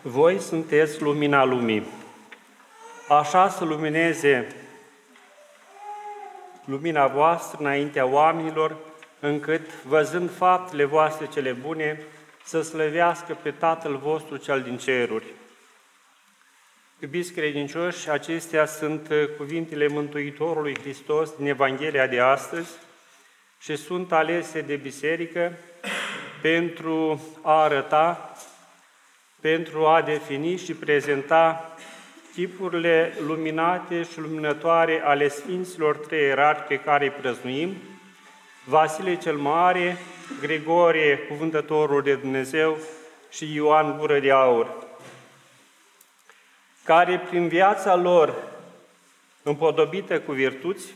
Voi sunteți lumina lumii. Așa să lumineze lumina voastră înaintea oamenilor, încât, văzând faptele voastre cele bune, să slăvească pe Tatăl vostru cel din ceruri. Iubiți credincioși, acestea sunt cuvintele Mântuitorului Hristos din Evanghelia de astăzi și sunt alese de biserică pentru a arăta, pentru a defini și prezenta tipurile luminate și luminătoare ale Sfinților trei ierarhi pe care îi prăznuim: Vasile cel Mare, Grigorie, Cuvântătorul de Dumnezeu și Ioan Gură de Aur, care prin viața lor împodobită cu virtuți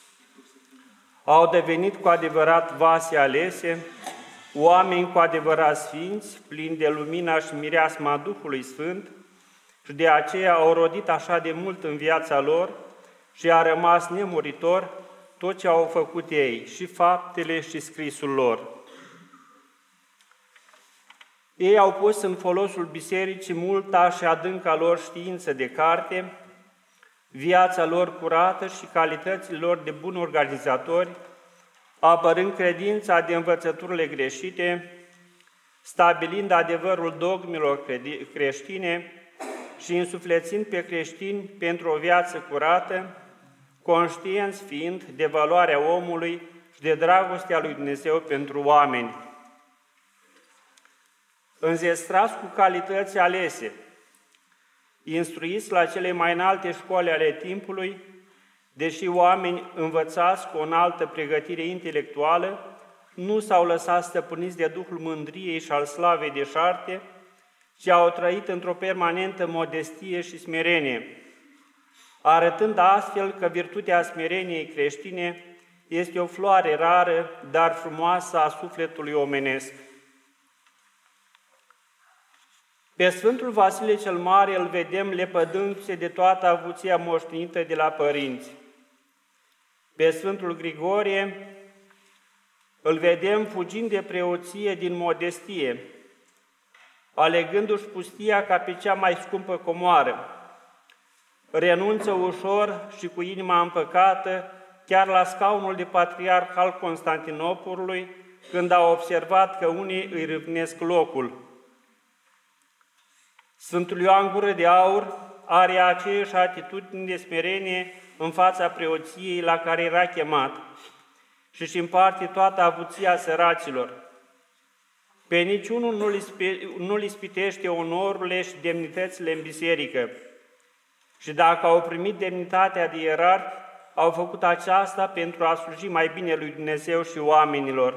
au devenit cu adevărat vase alese, oameni cu adevărat sfinți, plini de lumina și mireasma Duhului Sfânt, și de aceea au rodit așa de mult în viața lor și a rămas nemuritor tot ce au făcut ei, și faptele și scrisul lor. Ei au pus în folosul bisericii multa și adânca lor știință de carte, viața lor curată și calitățile lor de buni organizatori, apărând credința de învățăturile greșite, stabilind adevărul dogmelor creștine și însuflețind pe creștini pentru o viață curată, conștienți fiind de valoarea omului și de dragostea lui Dumnezeu pentru oameni. Înzestrați cu calități alese, instruiți la cele mai înalte școli ale timpului, deși oameni învățați cu o înaltă pregătire intelectuală, nu s-au lăsat stăpâniți de duhul mândriei și al slavei deșarte, ci au trăit într-o permanentă modestie și smerenie, arătând astfel că virtutea smereniei creștine este o floare rară, dar frumoasă a sufletului omenesc. Pe Sfântul Vasile cel Mare îl vedem lepădându-se de toată avuția moștenită de la părinți. Pe Sfântul Grigorie îl vedem fugind de preoție din modestie, alegându-și pustia ca pe cea mai scumpă comoară. Renunță ușor și cu inima împăcată chiar la scaunul de patriarh al Constantinopolului, când a observat că unii îi râvnesc locul. Sfântul Ioan Gură de Aur are aceeași atitudine de smerenie în fața preoției la care era chemat și își împarte toată avuția săracilor. Pe niciunul nu-l ispitește onorurile și demnitățile în biserică. Și dacă au primit demnitatea de ierarhi, au făcut aceasta pentru a sluji mai bine lui Dumnezeu și oamenilor.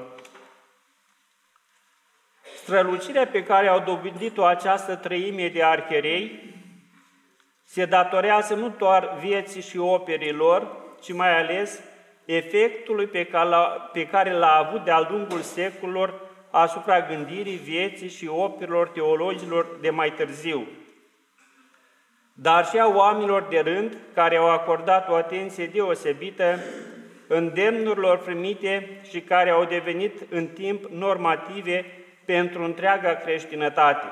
Strălucirea pe care au dobândit-o această treime de arhierei se datorează nu doar vieții și operii lor, ci mai ales efectului pe care l-a avut de-a lungul secolilor asupra gândirii, vieții și operelor teologilor de mai târziu, dar și a oamenilor de rând care au acordat o atenție deosebită îndemnurilor primite și care au devenit în timp normative pentru întreaga creștinătate.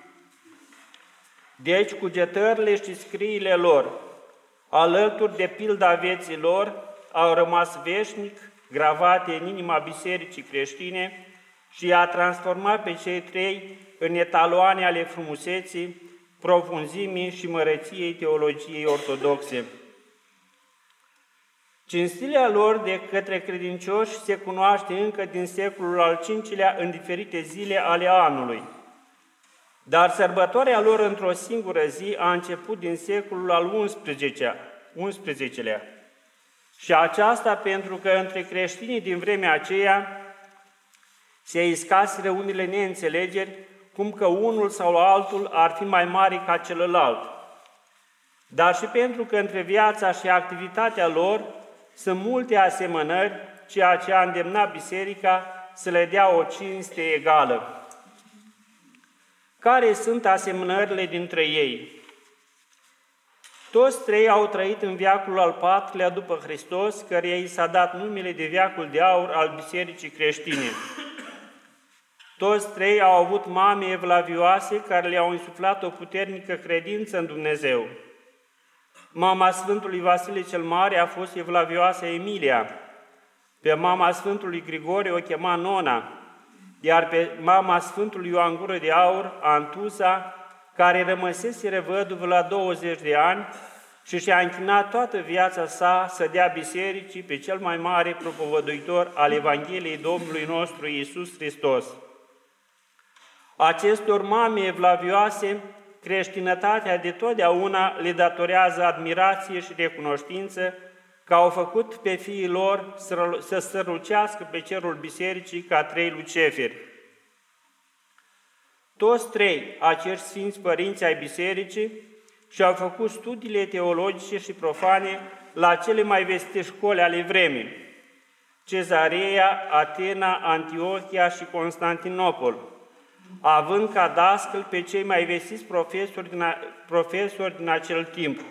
Deci, cugetările și scriile lor, alături de pilda vieții lor, au rămas veșnic gravate în inima bisericii creștine și i-a transformat pe cei trei în etaloane ale frumuseții, profunzimii și măreției teologiei ortodoxe. Cinstirea lor de către credincioși se cunoaște încă din secolul al V-lea în diferite zile ale anului, dar sărbătoarea lor într-o singură zi a început din secolul al XI-lea. Și aceasta pentru că între creștinii din vremea aceea se iscaseră unele neînțelegeri, cum că unul sau altul ar fi mai mare ca celălalt, dar și pentru că între viața și activitatea lor sunt multe asemănări, ceea ce a îndemnat biserica să le dea o cinste egală. Care sunt asemănările dintre ei? Toți trei au trăit în veacul al IV-lea după Hristos, căreia i s-a dat numele de veacul de aur al bisericii creștine. Toți trei au avut mame evlavioase care le-au insuflat o puternică credință în Dumnezeu. Mama Sfântului Vasile cel Mare a fost evlavioasa Emilia, pe mama Sfântului Grigore o chema Nona, iar pe mama Sfântului Ioan Gură de Aur, Antusa, care rămăsese văduvă la 20 de ani și și-a închinat toată viața sa să dea bisericii pe cel mai mare propovăduitor al Evangheliei Domnului nostru Iisus Hristos. Acestor mame evlavioase, creștinătatea de totdeauna le datorează admirație și recunoștință că au făcut pe fiii lor să strălucească pe cerul bisericii ca trei luceferi. Toți trei acești sfinți părinți ai bisericii și-au făcut studiile teologice și profane la cele mai vestite școli ale vremii: Cezarea, Atena, Antiohia și Constantinopol, având ca dascăl pe cei mai vestiți profesori din acel timp.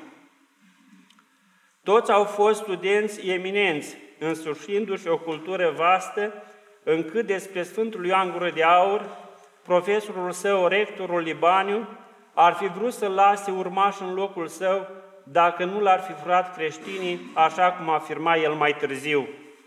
Toți au fost studenți eminenți, însușindu-și o cultură vastă, încât despre Sfântul Ioan Gură de Aur, profesorul său, rectorul Libaniu, ar fi vrut să lase urmași în locul său dacă nu l-ar fi furat creștinii, așa cum afirma el mai târziu.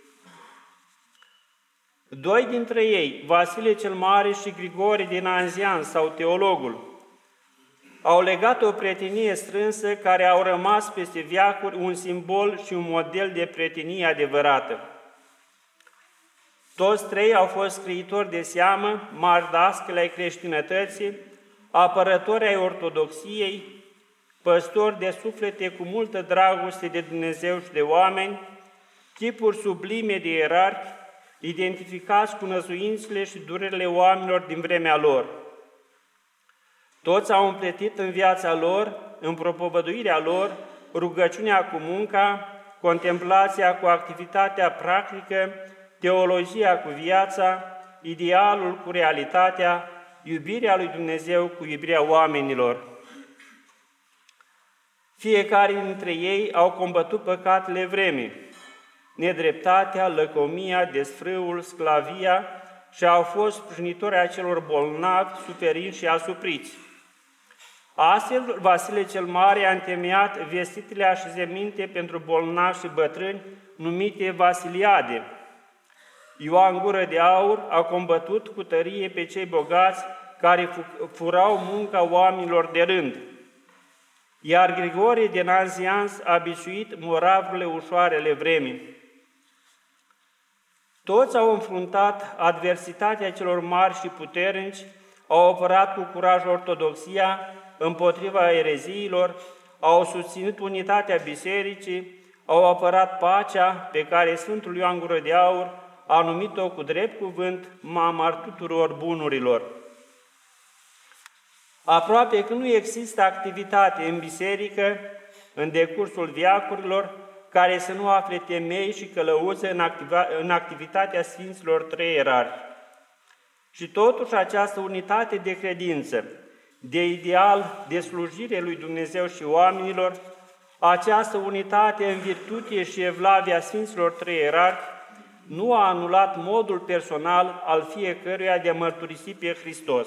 Doi dintre ei, Vasile cel Mare și Grigore din Nazianz, sau teologul, au legat o prietenie strânsă care au rămas peste veacuri un simbol și un model de prietenie adevărată. Toți trei au fost scriitori de seamă, mari dascăli ai creștinătății, apărători ai ortodoxiei, păstori de suflete cu multă dragoste de Dumnezeu și de oameni, chipuri sublime de ierarhi, identificați cu năzuințele și durerile oamenilor din vremea lor. Toți au împletit în viața lor, în propovăduirea lor, rugăciunea cu munca, contemplația cu activitatea practică, teologia cu viața, idealul cu realitatea, iubirea lui Dumnezeu cu iubirea oamenilor. Fiecare dintre ei au combătut păcatele vremii, nedreptatea, lăcomia, desfrâul, sclavia și au fost sprijinitori a celor bolnavi, suferinți și asupriți. Astfel, Vasile cel Mare a întemeiat vestitele așezăminte pentru bolnavi și bătrâni, numite Vasiliade. Ioan Gură de Aur a combătut cu tărie pe cei bogați care furau munca oamenilor de rând, iar Grigore de Nazianz a bisuit moravurile ușoarele vremii. Toți au înfruntat adversitatea celor mari și puternici, au apărat cu curaj ortodoxia împotriva ereziilor, au susținut unitatea bisericii, au apărat pacea pe care Sfântul Ioan Gură de Aur a numit-o cu drept cuvânt mama tuturor bunurilor. Aproape că nu există activitate în biserică, în decursul veacurilor, care să nu afle temei și călăuză în activitatea Sfinților Trei Ierarhi. Și totuși această unitate de credință, de ideal, de slujire lui Dumnezeu și oamenilor, această unitate în virtute și evlavia Sfinților Trei Ierarhi, nu a anulat modul personal al fiecăruia de a mărturisi pe Hristos.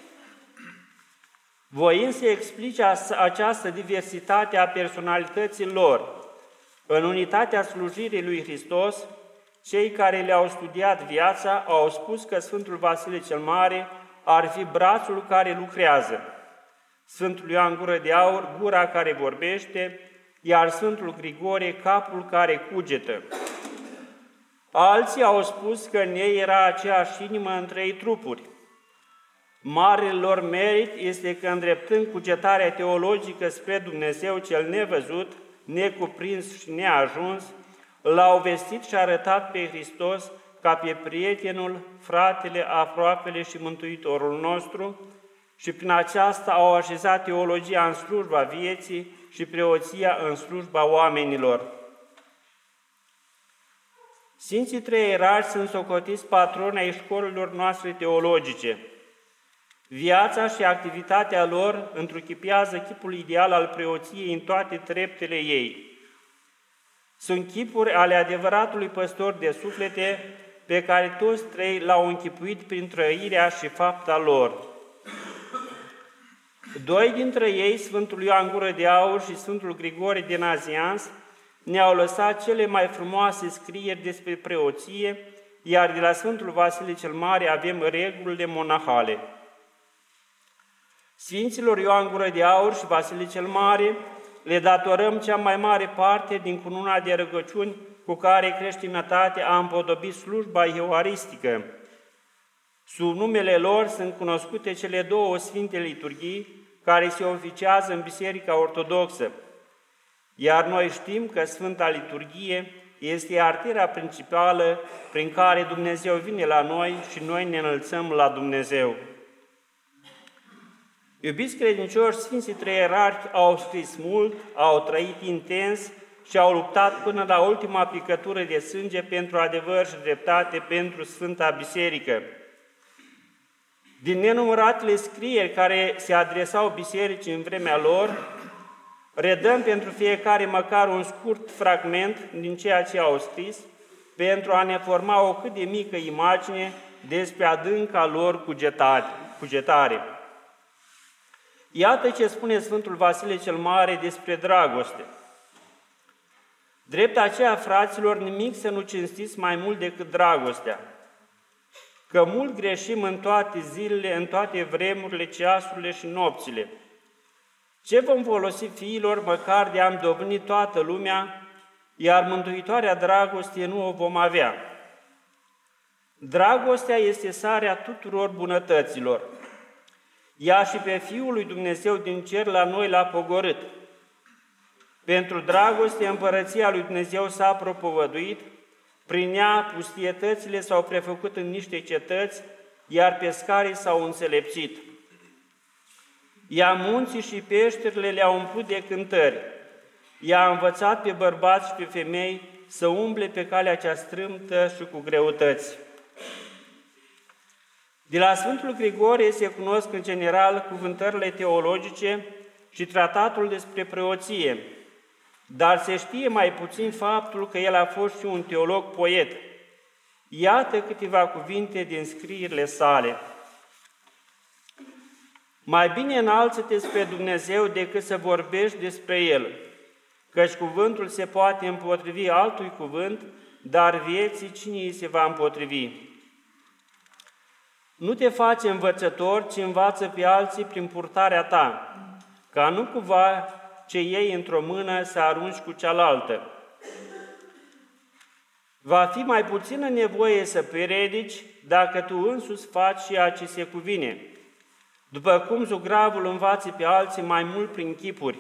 Voind să explice această diversitate a personalității lor în unitatea slujirii lui Hristos, cei care le-au studiat viața au spus că Sfântul Vasile cel Mare ar fi brațul care lucrează, Sfântul Ioan Gură de Aur gura care vorbește, iar Sfântul Grigore capul care cugetă. Alții au spus că în ei era aceeași inimă în trei trupuri. Marele lor merit este că, îndreptând cugetarea teologică spre Dumnezeu cel nevăzut, necuprins și neajuns, l-au vestit și arătat pe Hristos ca pe prietenul, fratele, aproapele și mântuitorul nostru și prin aceasta au așezat teologia în slujba vieții și preoția în slujba oamenilor. Sfinții Trei Ierarhi sunt socotiți patroni ai școlilor noastre teologice. Viața și activitatea lor întruchipează chipul ideal al preoției în toate treptele ei. Sunt chipuri ale adevăratului păstor de suflete pe care toți trei l-au închipuit prin trăirea și fapta lor. Doi dintre ei, Sfântul Ioan Gură de Aur și Sfântul Grigore de Nazianz, ne-au lăsat cele mai frumoase scrieri despre preoție, iar de la Sfântul Vasile cel Mare avem regulile monahale. Sfinților Ioan Gură de Aur și Vasile cel Mare le datorăm cea mai mare parte din cununa de rugăciuni cu care creștinătatea a împodobit slujba euharistică. Sub numele lor sunt cunoscute cele două sfinte liturghii care se oficiază în Biserica Ortodoxă, iar noi știm că Sfânta Liturghie este artera principală prin care Dumnezeu vine la noi și noi ne înălțăm la Dumnezeu. Iubiți credincioși, Sfinții Trei Ierarhi au scris mult, au trăit intens și au luptat până la ultima picătură de sânge pentru adevăr și dreptate pentru Sfânta Biserică. Din nenumăratele scrieri care se adresau bisericii în vremea lor, redăm pentru fiecare măcar un scurt fragment din ceea ce au scris, pentru a ne forma o cât de mică imagine despre adânca lor cugetare. Iată ce spune Sfântul Vasile cel Mare despre dragoste. Drept aceea, fraților, nimic să nu cinstiți mai mult decât dragostea, că mult greșim în toate zilele, în toate vremurile, ceasurile și nopțile. Ce vom folosi fiilor, măcar de a-mi dobândi toată lumea, iar mântuitoarea dragoste nu o vom avea? Dragostea este sarea tuturor bunătăților. Ea și pe Fiul lui Dumnezeu din cer la noi l-a pogorât. Pentru dragoste, împărăția lui Dumnezeu s-a propovăduit, prin ea pustietățile s-au prefăcut în niște cetăți, iar pescarii s-au înțelepțit. Ea munții și peșterile le-a umplut de cântări. Ea a învățat pe bărbați și pe femei să umble pe calea cea strâmtă și cu greutăți. De la Sfântul Grigore se cunosc în general cuvântările teologice și tratatul despre preoție, dar se știe mai puțin faptul că el a fost și un teolog poet. Iată câteva cuvinte din scrierile sale. Mai bine înalță-te spre Dumnezeu decât să vorbești despre El, căci cuvântul se poate împotrivi altui cuvânt, dar vieții cine îi se va împotrivi? Nu te face învățător, ci învață pe alții prin purtarea ta, ca nu cumva ce iei într-o mână să arunci cu cealaltă. Va fi mai puțină nevoie să predici dacă tu însuți faci ceea ce se cuvine, după cum zugravul învață pe alții mai mult prin chipuri.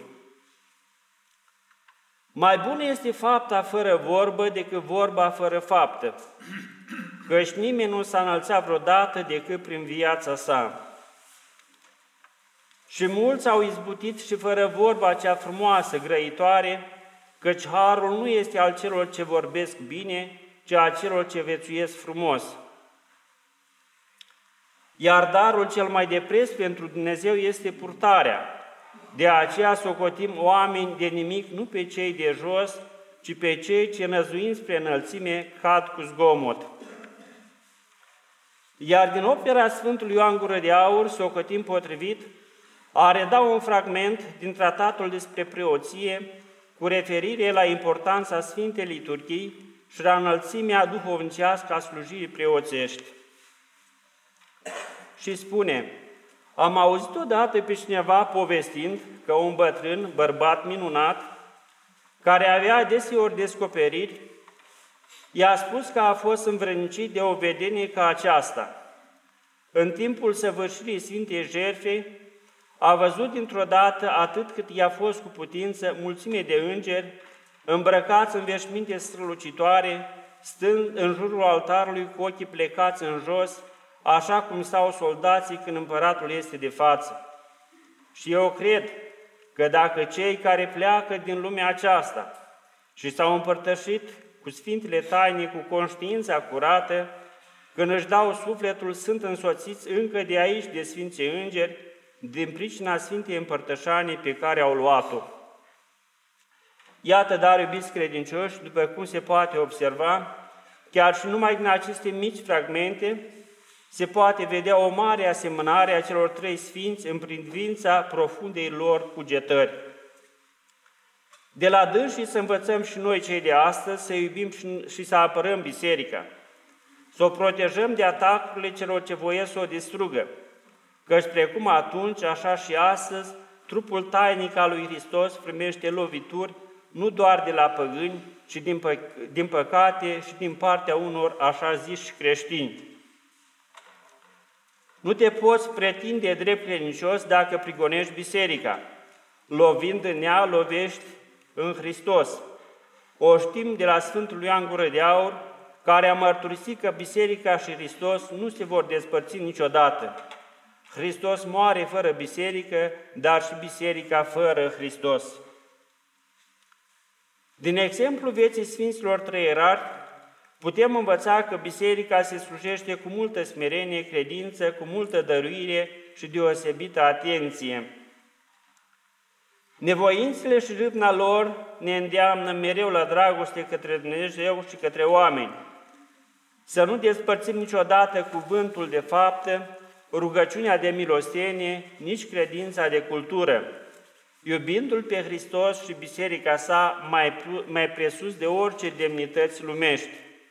Mai bună este fapta fără vorbă decât vorba fără faptă, căci nimeni nu s-a înălțat vreodată decât prin viața sa. Și mulți au izbutit și fără vorba cea frumoasă, grăitoare, căci harul nu este al celor ce vorbesc bine, ci al celor ce viețuiesc frumos. Iar darul cel mai de preț pentru Dumnezeu este purtarea. De aceea socotim oameni de nimic nu pe cei de jos, ci pe cei ce năzuind spre înălțime cad cu zgomot. Iar din opera Sfântului Ioan Gură de Aur, socotim potrivit, a reda un fragment din tratatul despre preoție cu referire la importanța Sfintei Liturghii și la înălțimea duhovnicească a slujirii preoțești. Și spune: am auzit odată pe cineva povestind că un bătrân, bărbat minunat, care avea deseori descoperiri, i-a spus că a fost învrednicit de o vedenie ca aceasta. În timpul săvârșirii Sfintei Jertfe, a văzut dintr-o dată, atât cât i-a fost cu putință, mulțime de îngeri, îmbrăcați în veșminte strălucitoare, stând în jurul altarului cu ochii plecați în jos, așa cum stau soldații când împăratul este de față. Și eu cred că dacă cei care pleacă din lumea aceasta și s-au împărtășit cu Sfintele Taine, cu conștiința curată, când își dau sufletul, sunt însoțiți încă de aici de Sfinții Îngeri, din pricina Sfintei Împărtășanii pe care au luat-o. Iată, dar, iubiți credincioși, după cum se poate observa, chiar și numai din aceste mici fragmente, se poate vedea o mare asemănare a celor trei sfinți în privința profundei lor cugetări. De la dânsii să învățăm și noi cei de astăzi să iubim și să apărăm biserica, să o protejăm de atacurile celor ce voiesc să o distrugă, căci precum atunci, așa și astăzi, trupul tainic al lui Hristos primește lovituri nu doar de la păgâni, ci din păcate și din partea unor așa ziși creștini. Nu te poți pretinde drept credincios dacă prigonești biserica. Lovind în ea, lovești în Hristos. O știm de la Sfântul Ioan Gură de Aur, care a mărturisit că biserica și Hristos nu se vor despărți niciodată. Hristos moare fără biserică, dar și biserica fără Hristos. Din exemplul vieții Sfinților Trei Ierarhi, putem învăța că biserica se slujește cu multă smerenie, credință, cu multă dăruire și deosebită atenție. Nevoințele și râvna lor ne îndeamnă mereu la dragoste către Dumnezeu și către oameni. Să nu despărțim niciodată cuvântul de faptă, rugăciunea de milostenie, nici credința de cultură, iubindu-L pe Hristos și biserica sa mai presus de orice demnități lumești.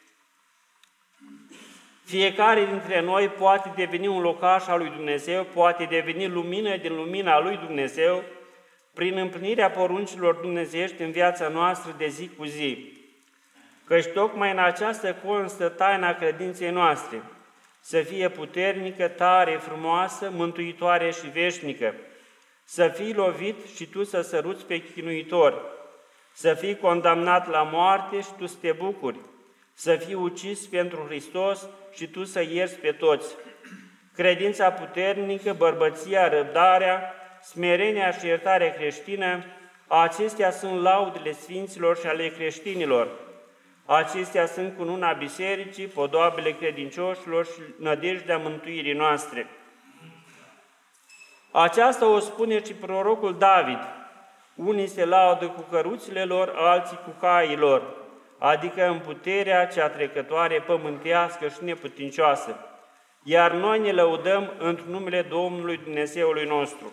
Fiecare dintre noi poate deveni un locaș al lui Dumnezeu, poate deveni lumină din lumina lui Dumnezeu, prin împlinirea poruncilor dumnezeiești în viața noastră de zi cu zi. Căci tocmai în aceasta constă taina credinței noastre, să fie puternică, tare, frumoasă, mântuitoare și veșnică, să fii lovit și tu să săruți pe chinuitor, să fii condamnat la moarte și tu să te bucuri, să fii ucis pentru Hristos și tu să ierți pe toți. Credința puternică, bărbăția, răbdarea, smerenia și iertarea creștină, acestea sunt laudele sfinților și ale creștinilor. Acestea sunt cununa bisericii, podoabele credincioșilor și nădejdea mântuirii noastre. Aceasta o spune și prorocul David. Unii se laudă cu căruțile lor, alții cu caii lor, adică în puterea cea trecătoare, pământească și neputincioasă. Iar noi ne lăudăm într-un numele Domnului Dumnezeului nostru.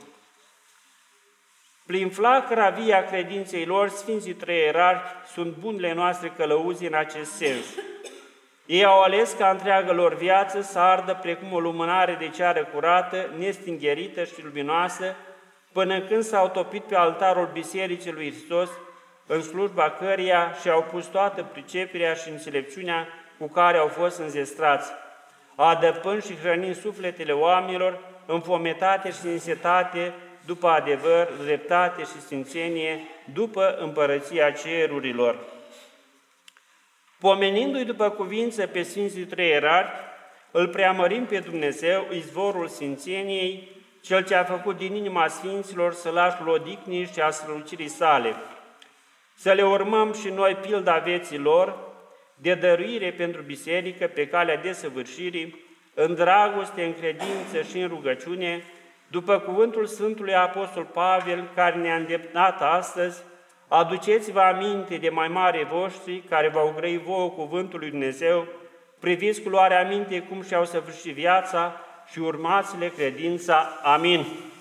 Prin flacăra vie a credinței lor, Sfinții Trei Ierarhi sunt bunele noastre călăuzi în acest sens. Ei au ales ca întreaga lor viață să ardă precum o lumânare de ceară curată, nestingherită și luminoasă, până când s-au topit pe altarul Bisericii lui Hristos, în slujba căreia și-au pus toată priceperea și înțelepciunea cu care au fost înzestrați, adăpând și hrănind sufletele oamenilor, înfometate și însetate după adevăr, dreptate și sfințenie, după împărăția cerurilor. Pomenindu-i după cuvință pe Sfinții Trei Ierarhi, îl preamărim pe Dumnezeu, izvorul sfințeniei, Cel ce a făcut din inima Sfinților sălașul odihnii și a strălucirii sale. Să le urmăm și noi pilda vieții lor, de dăruire pentru biserică pe calea desăvârșirii, în dragoste, în credință și în rugăciune, după cuvântul Sfântului Apostol Pavel, care ne-a îndemnat astăzi, aduceți-vă aminte de mai mari voștri, care v-au grăit vouă cuvântul lui Dumnezeu, priviți cu luarea aminte cum și-au săvârșit viața și urmați-le credința. Amin.